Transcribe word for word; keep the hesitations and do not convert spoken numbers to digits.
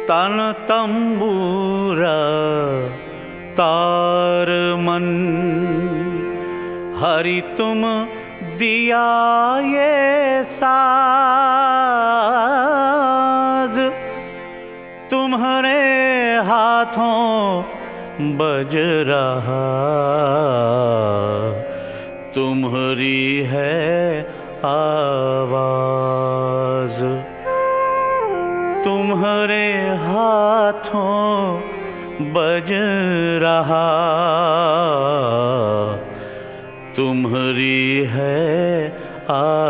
तन तंबूरा तार मन, हरि तुम दिया ये साज, तुम्हारे हाथों बज रहा, तुम्हारी है आवाज। तुम्हारे हाथों बज रहा, तुम्हारी है आवाज।